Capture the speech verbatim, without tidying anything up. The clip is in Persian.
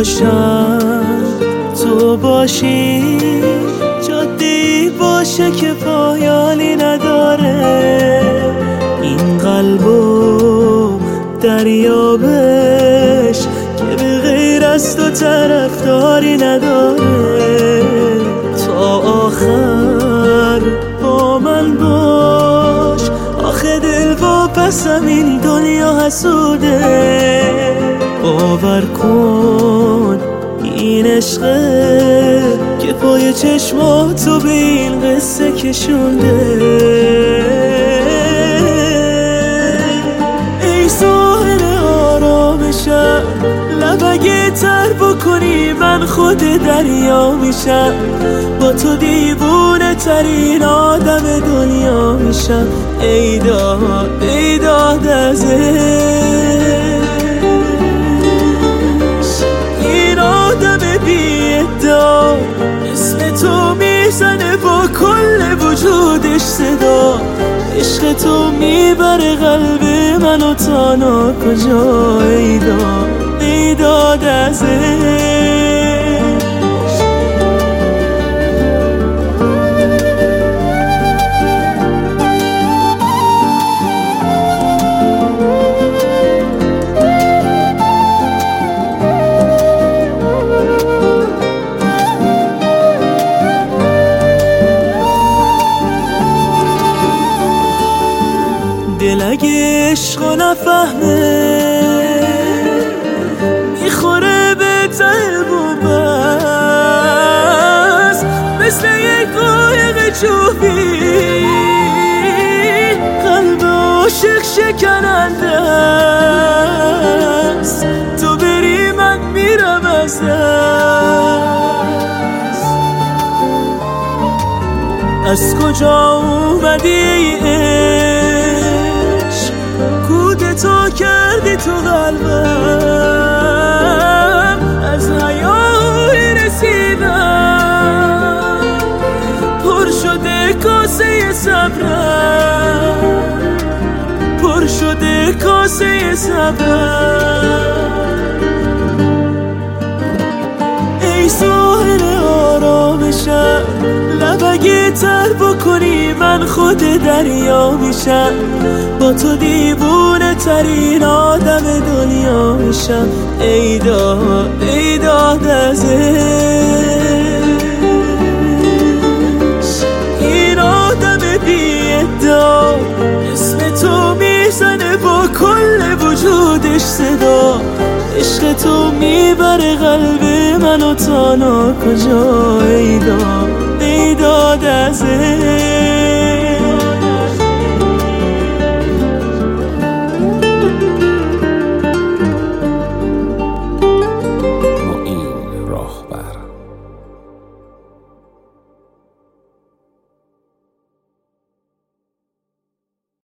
باشم تو باشی، جاده‌ای باشه که پایانی نداره، این قلبو دریابش که به غیر از تو طرفداری نداره. تا آخر با من باش، آخه دل واپسم این دنیا حسوده. باور کن این عشقه که پای چشماتو به این قصه کشونده. ای ساحل آرامشم، لب اگه تر بکنی من خود دریا میشم، با تو دیوونه ترین آدم دنیا میشم. ای داد ای داد از این آدم بی ادعا، اسم تو میزنه با کل وجودش صدا. عشق تو میبره قلب منو تا ناکجا. ای داد ای داد از دل اگه عشقو نفهمه میخوره به ته بومبست، مثل یک قایق چوبی قلب عاشق شکننده است. تو بری من میرم از دست. از کجا اومدی ای تو کردی تو قلبم، از حیای رسیدم پر شده کاسه صبرم، پر شده کاسه صبرم. ای ساحل آرامشم، لب اگه تر بکنی من خود دریا میشم، با تو دیوونه ترین آدم دنیا میشم. ای داد ای داد از این آدم بی ادعا، اسم تو میزنه با کل وجودش صدا. عشق تو میبره قلب منو تا ناکجا. ای داد ای داد از